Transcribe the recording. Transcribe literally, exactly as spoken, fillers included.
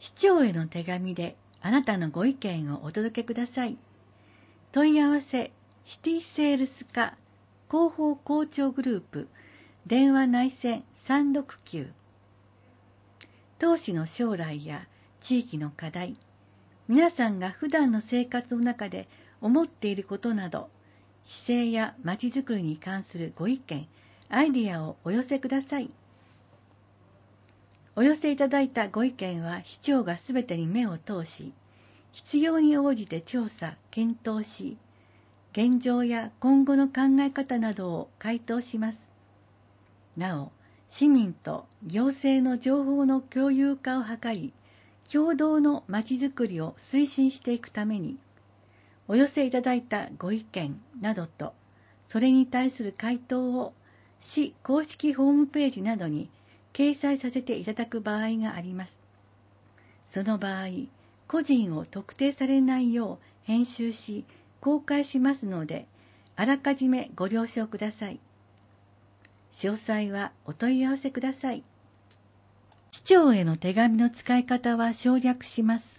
市長への手紙であなたのご意見をお届けください。問い合わせシティセールス課広報校長グループ電話内線さんろくきゅう。当市の将来や地域の課題、皆さんが普段の生活の中で思っていることなど、市政やまちづくりに関するご意見、アイデアをお寄せください。お寄せいただいたご意見は市長がすべてに目を通し、必要に応じて調査、検討し、現状や今後の考え方などを回答します。なお、市民と行政の情報の共有化を図り、共同のまちづくりを推進していくために、お寄せいただいたご意見などと、それに対する回答を市公式ホームページなどに掲載させていただく場合があります。その場合、個人を特定されないよう編集し、公開しますので、あらかじめご了承ください。詳細はお問い合わせください。市長への手紙の使い方は省略します。